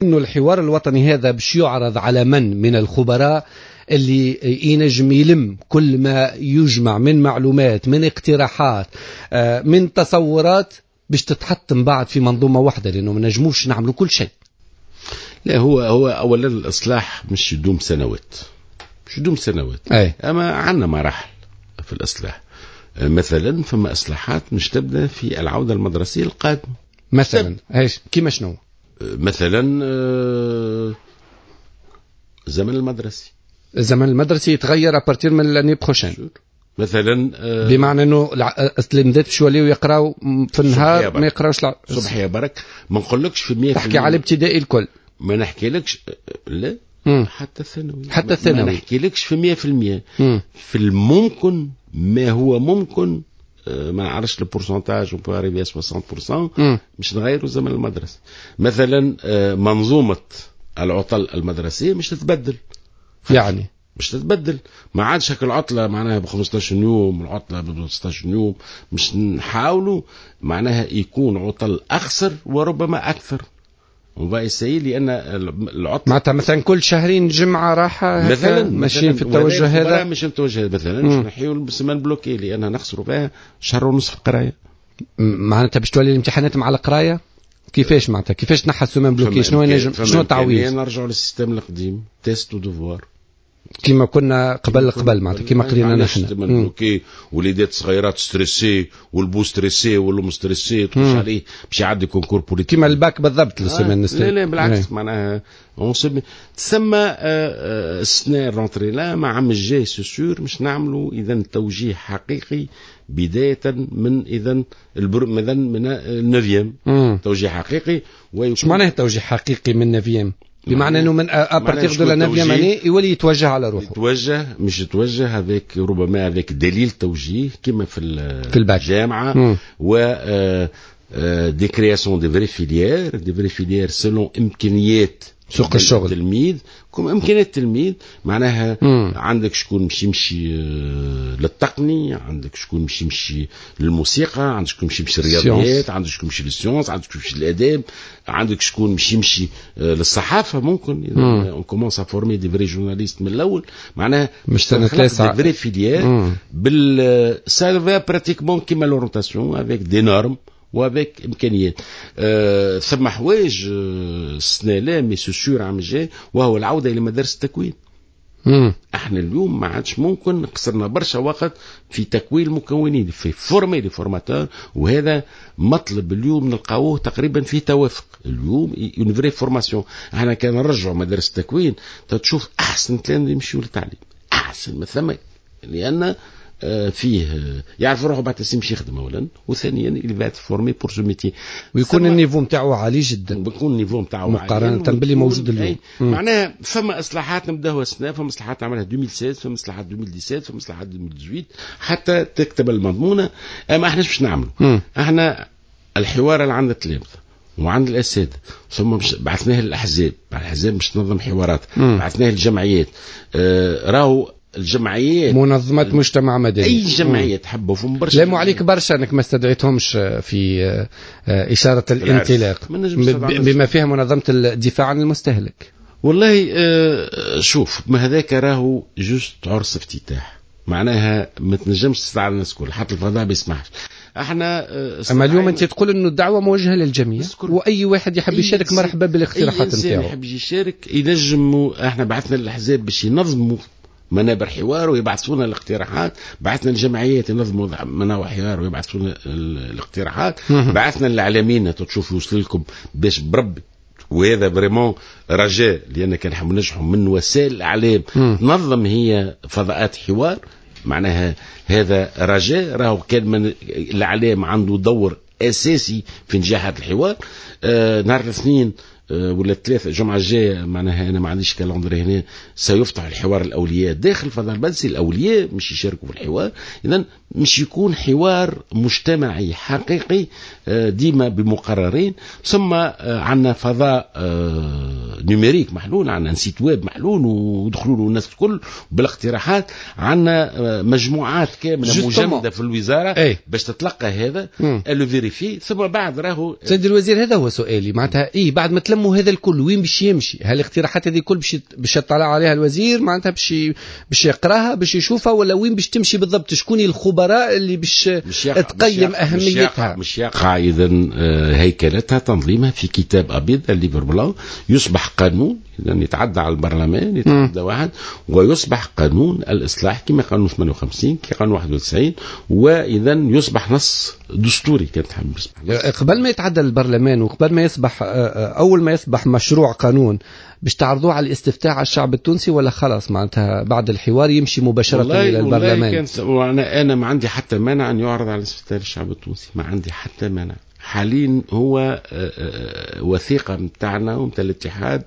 إنه الحوار الوطني هذا باش يعرض على من الخبراء اللي ينجم يلم كل ما يجمع من معلومات، من اقتراحات، من تصورات، باش تتحط من بعد في منظومة واحدة، لأنه ما نجموش نعملوا كل شيء. لا، هو أولا الإصلاح مش يدوم سنوات، مش يدوم سنوات. أما عندنا مراحل في الإصلاح. مثلا فما إصلاحات مش تبدأ في العودة المدرسية القادمة. مثلا ايش كيما شنو؟ مثلا الزمن المدرسي يتغير ابارتير من لاني بروشين. مثلا بمعنى انه التلاميذ باش يوليو يقراو في النهار، ما يقراوش صبح يا برك. ما نقولكش في 100%. تحكي على الابتدائي الكل، ما نحكيلكش. لا، حتى الثانوي. ما نحكيلكش في 100%. في الممكن ما هو ممكن، ما نعرفش البورسنتاج و باريبيا 60% مش نغيروا زمن المدرسة. مثلا منظومة العطل المدرسية مش تتبدل، يعني مش تتبدل. ما عادش هك العطلة معناها ب15 يوم، العطلة ب16 يوم. مش نحاولوا معناها يكون عطل أقصر وربما أكثر. وبايسي لأن العطلة معناتها مثلا كل شهرين جمعة راحة مثلا ماشيين في التوجه هذا. مش التوجه مثلا مش نحيو السمان بلوكي لأنها نخسروا فيها شهر ونصف قراية. معناتها باش تولي الامتحانات مع القراية. كيفاش معناتها كيفاش نحى السمان بلوكي؟ شنو التعويض؟ نرجعوا للسيستم القديم، تيست ودوفوار كما كنا قبل معناتها كما قرينا نحن. وليدات صغيرات ستريسي والبو ستريسي والام ستريسي تخش عليه باش يعدي كونكور بوليتيك كما الباك بالضبط. لا بالعكس. معناها تسمى السنة الرونتري لا مع عام الجاي سيسور مش نعملوا اذا توجيه حقيقي بداية من مثلا من النوفيام. توجيه حقيقي. وش معناه توجيه حقيقي من النوفيام؟ بمعنى انه من ابارتيغ دو لا نوفيام اني يولي يتوجه على روحه. يتوجه هذاك ربما هذاك دليل توجيه كما في الجامعة. و دي كرياسيون دي فري فيليير سيلون امكانيات سوق الشغل التلميذ. كم امكانيات التلميذ معناها عندك شكون مش يمشي للتقني، عندك شكون مش يمشي للموسيقى، عندك شكون مش يمشي للرياضيات، عندك شكون مشي للسيونس، عندك شكون مشي للاداب، عندك شكون مش يمشي للصحافه. ممكن اون كومونس ا فورمي دي فري جورناليست من الاول. معناها مش سنه 3 دي فري فيليير بال سالفا براتيكمون كيما لورونتاسيون افيك دي نورم وافيك امكانيات. ثم حوايج السنه لا مي سوسور عام الجاي وهو العوده الى مدارس التكوين. احنا اليوم ما عادش ممكن، قصرنا برشا وقت في تكوين المكونين، في فورمي لي فورماتور. وهذا مطلب اليوم نلقاوه تقريبا في توافق اليوم. اون فري فورماسيون. احنا كان نرجعوا مدارس التكوين تشوف احسن تلاميذ يمشيوا للتعليم احسن من ثم، لان فيه يعرف روحه بعد يمشي يخدم اولا، وثانيا اللي بعد فورمي بور سو ميتي ويكون النيفو نتاعو عالي جدا. بيكون النيفو نتاعو مقارنه باللي موجود اليوم. معناها فما اصلاحات نبداوها السنه، فما اصلاحات عملها 2016، فما اصلاحات 2017، فما اصلاحات 2018 حتى تكتب المضمونه. اما احنا مش نعملوا. احنا الحوار اللي عند التلامذه وعند الاساتذه، ثم بعثناه للاحزاب، الاحزاب مش تنظم حوارات، بعثناه للجمعيات. راهو الجمعيات منظمات مجتمع مدني، اي جمعيه تحبوا فيهم برشا. لاموا عليك برشا انك ما استدعيتهمش في اشاره الانطلاق بما فيها منظمه الدفاع عن المستهلك. والله شوف، ما هذاك راهو جوست عرس افتتاح، معناها ما تنجمش تستعمل الناس كل، حتى الفضاء بيسمحش. احنا اما اليوم انت تقول انه الدعوه موجهه للجميع واي واحد يحب يشارك مرحبا بالاقتراحات نتاعو. يحب يشارك ينجموا. احنا بعثنا للاحزاب باش ينظموا منابر حوار ويبعثونا الاقتراحات، بعثنا الجمعيات ينظموا منابر حوار ويبعثونا الاقتراحات، بعثنا الاعلاميين تشوف يوصل لكم باش بربي. وهذا بريمون رجاء، لان كان نحب نجحوا من وسائل الاعلام تنظم هي فضاءات حوار. معناها هذا رجاء، راهو كان من الاعلام عنده دور اساسي في نجاح هذا الحوار. نهار الاثنين ولا الثلاثة الجمعة الجاية، معناها أنا ما عنديش كالندر هنا، سيفتح الحوار الأولياء داخل فضاء البلسي. الأولياء مش يشاركوا في الحوار، إذن مش يكون حوار مجتمعي حقيقي ديما بمقررين. ثم عندنا فضاء نيميريك محلول، عندنا نسيت ويب محلول ودخلوا له الناس الكل بالاقتراحات، عندنا مجموعات كامله مجمده في الوزاره باش تتلقى هذا اللي فيريفي، ثم بعد راهو سيد الوزير هذا هو سؤالي معناتها بعد ما تلموا هذا الكل وين باش يمشي؟ هل الاقتراحات هذه كل باش يطلع عليها الوزير معناتها باش يقراها باش يشوفها، ولا وين باش تمشي بالضبط؟ شكون الخبراء اللي باش تقيم اهميتها؟ مش يقع اذا هيكلتها تنظيمها في كتاب ابيض الليفر بلان، يصبح قانون اذا يتعدى على البرلمان، يتعدى واحد ويصبح قانون الاصلاح كما قانون 58 كقانون 91، واذا يصبح نص دستوري. كانت قبل ما يتعدى البرلمان وقبل ما يصبح اول ما يصبح مشروع قانون باش تعرضوه على الاستفتاء على الشعب التونسي، ولا خلاص معناتها بعد الحوار يمشي مباشرة إلى البرلمان؟ أنا ما عندي حتى مانع أن يعرض على الاستفتاء للشعب التونسي، ما عندي حتى مانع. حاليا هو وثيقة متاعنا ومتاع الاتحاد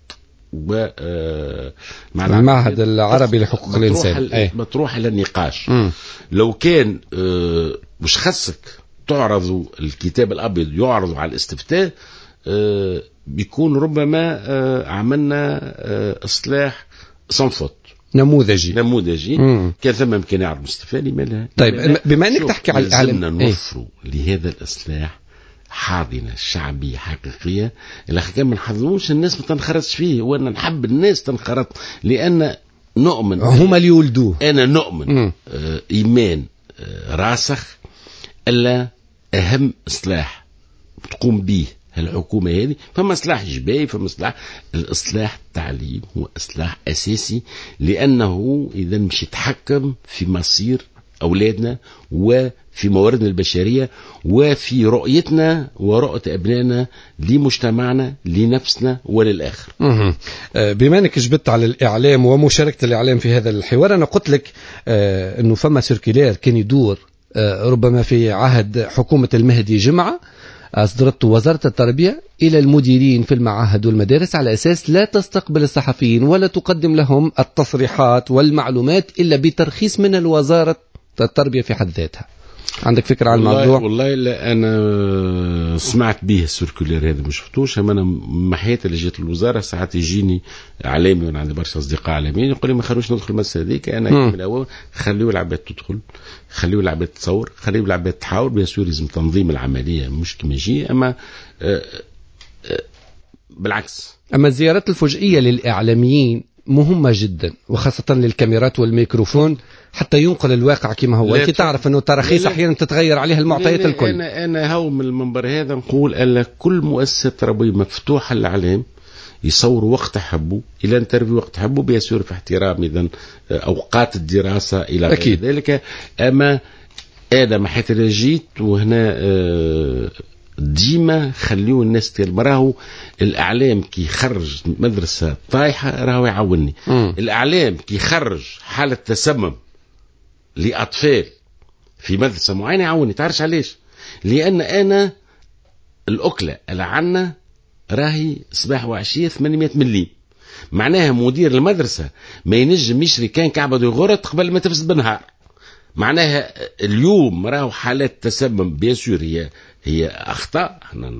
مع المعهد العربي لحقوق الإنسان مطروح للنقاش. لو كان مش خصك تعرضوا الكتاب الأبيض يعرضوا على الاستفتاء، بيكون ربما عملنا إصلاح صنفط نموذجي كان ثم يمكن يعرض مستفاني مالها. طيب بما أنك تحكي على الإعلام، نوفروا لهذا الإصلاح حاضنة شعبية حقيقية. اللي كان ما نحضنوش الناس ما تنخرطش فيه، وأنا نحب الناس تنخرط، لأن نؤمن هما اللي يولدوه. أنا نؤمن إيمان راسخ ألا أهم إصلاح تقوم به الحكومة هذه، فما إصلاح إجباري، فما إصلاح الإصلاح التعليم هو إصلاح أساسي، لأنه إذا مش يتحكم في مصير أولادنا وفي مواردنا البشرية وفي رؤيتنا ورؤية أبنائنا لمجتمعنا لنفسنا وللآخر. بما أنك جبت على الإعلام ومشاركة الإعلام في هذا الحوار، أنا قلت لك أنه فما سيركيلير كان يدور ربما في عهد حكومة المهدي جمعة، أصدرته وزارة التربية إلى المديرين في المعاهد والمدارس على أساس لا تستقبل الصحفيين ولا تقدم لهم التصريحات والمعلومات إلا بترخيص من الوزارة التربية في حد ذاتها. عندك فكرة عن الموضوع؟ والله لا، أنا سمعت به السيركولير هذا، مش شفتوش. أنا محيط اللي جيت الوزارة ساعات يجيني إعلامي وأنا عندي برشا أصدقاء إعلاميين يقول لي ما خلوش ندخل المسألة هذيك. أنا من الأول خليوا العباد تدخل، خليوا العباد تصور، خليوا العباد تحاول. بيسور لازم تنظيم العملية مش كما يجي، أما بالعكس. أما الزيارات الفجئية للإعلاميين مهمة جدا، وخاصة للكاميرات والميكروفون حتى ينقل الواقع كما هو. أنت تعرف أنه التراخيص أحيانا تتغير عليها المعطيات الكل. أنا هو من المنبر هذا نقول أن كل مؤسسة تربوية مفتوحة للإعلام يصوروا وقت حبوا إلى أن تربي وقت حبوا، بيسور في احترام إذن أوقات الدراسة إلى غير ذلك. أما أنا ما حيث جيت وهنا ديما خليوا الناس راهو الإعلام كي خرج مدرسة طايحة راهو يعاونني. الإعلام كي خرج حالة تسمم لأطفال في مدرسة معينة يعاونني. تعرفش علاش؟ لأن أنا الأكلة اللي عنا راهي صباح وعشية 800 مليم، معناها مدير المدرسة ما ينجم يشري كان كعبة غرط قبل ما تفسد بالنهار. معناها اليوم راهو حالات تسمم بيسور هي أخطاء احنا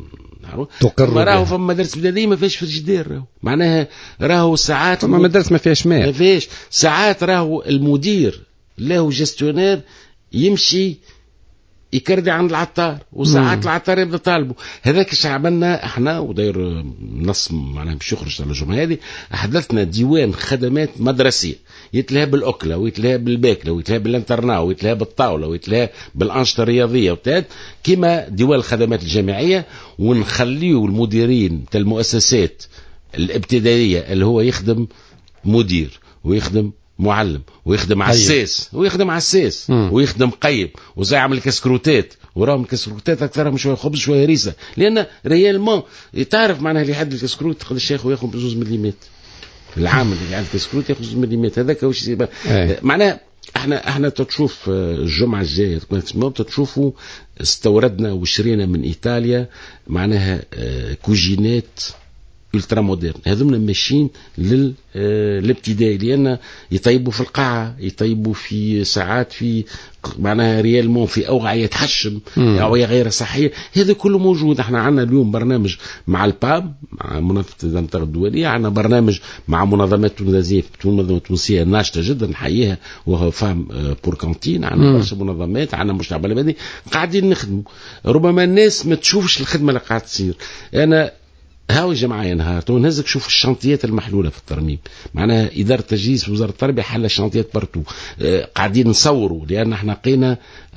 تقر، راهو في مدارس بلادية ما فيش فريجيدير، معناها راهو ساعات فما مدارس ما فيهاش ماء، ما فيش ساعات راهو المدير له جستيونير يمشي يكردي عند العطار، وساعات العطار يبدا طالبه. هذاك اش عملنا احنا وداير نص معناها باش يخرج على الجمعه هذه، احدثنا ديوان خدمات مدرسيه يتلهى بالاكله ويتلهى بالباكله ويتلهى بالانترنا ويتلهى بالطاوله ويتلهى بالانشطه الرياضيه وتاد كما ديوان الخدمات الجامعيه، ونخليوا المديرين تاع المؤسسات الابتدائيه اللي هو يخدم مدير ويخدم معلم ويخدم عساس ويخدم عساس ويخدم قيم وزي عمل كسكروتات، وراهم الكسكروتات اكثرهم شويه خبز شويه ريسه، لان ريالمون تعرف معناها اللي يحد الكسكروت تقول الشيخ وياخذ بجوز مليمات، العامل اللي عند الكسكروت ياخذ 2 مليمات. هذاك واش معناها احنا تشوف الجمعه الجايه تشوفوا استوردنا وشرينا من ايطاليا معناها كوجينات الترا مودرن، هذوما ماشيين للابتدائي، لان يطيبوا في القاعه، يطيبوا في ساعات في معناها ريالمون في اوعيه تحشم، اوعيه غير صحيه، هذا كله موجود. احنا عندنا اليوم برنامج مع الباب، مع منظمه الانتاج الدوليه، عندنا برنامج مع منظمات تونسيه، منظمه تونسيه ناشطه جدا نحييها، وهو فام بور كانتين، عندنا برشا منظمات، عندنا مجتمع بلدي قاعدين نخدموا. ربما الناس ما تشوفش الخدمه اللي قاعده تصير. انا هاو جماعة نهار نهزك شوف الشنطيات المحلولة في الترميم، معناها إدارة التجهيز وزارة التربية حل الشنطيات برتو، قاعدين نصوروا، لأن احنا لقينا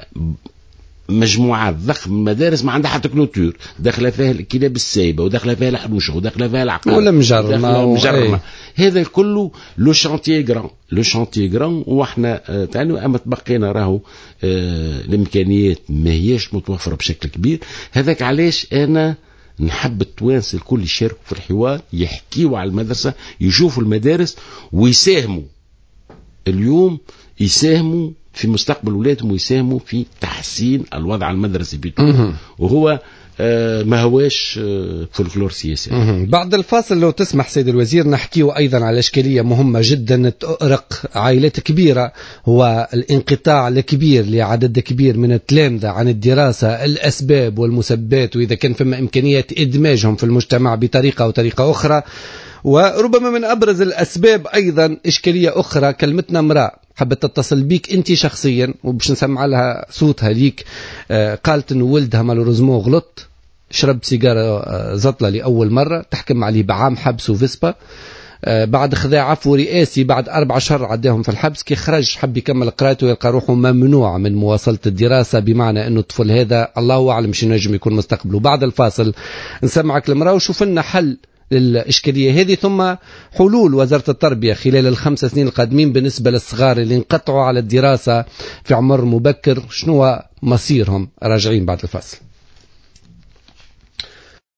مجموعات ضخم من مدارس ما عندها حتى كلوتور، داخله فيها الكلاب السايبه، وداخله فيها الحنوشه، وداخله فيها العقار، ولا مجرمه. هذا كله لو شانتيي جران، لو شانتيي جران. واحنا تاني اما تبقينا راهو الامكانيات ما هياش متوفره بشكل كبير. هذاك علاش انا نحب التوانسه الكل يشاركوا في الحوار، يحكيوا على المدرسه، يشوفوا المدارس ويساهموا. اليوم يساهموا في مستقبل ولادهم، ويساهموا في تحسين الوضع المدرسي بتاعهم، وهو ما هواش فولكلور سياسي. بعد الفاصل لو تسمح سيد الوزير نحكيه أيضا على إشكالية مهمة جدا تؤرق عائلات كبيرة، هو الانقطاع الكبير لعدد كبير من التلامذة عن الدراسة، الأسباب والمسببات، وإذا كان فما إمكانية إدماجهم في المجتمع بطريقة أو طريقة أخرى. وربما من أبرز الأسباب أيضا إشكالية أخرى، كلمتنا امرأة حبت تتصل بيك أنت شخصيا وباش نسمع لها صوتها ليك، قالت أنه ولدها مالوريزمون غلط، شرب سيجارة زطلة لأول مرة، تحكم عليه بعام حبس وفيسبا، بعد خذا عفو رئاسي بعد 4 أشهر عداهم في الحبس. كي خرج حب يكمل قراءته ويلقى روحه ممنوع من مواصلة الدراسة، بمعنى أنه الطفل هذا الله أعلم شنو نجم يكون مستقبله. بعد الفاصل نسمعك المرأة وشوف لنا حل للإشكالية هذه، ثم حلول وزارة التربية خلال ال5 سنين القادمين بالنسبة للصغار اللي انقطعوا على الدراسة في عمر مبكر، شنو مصيرهم. راجعين بعد الفاصل.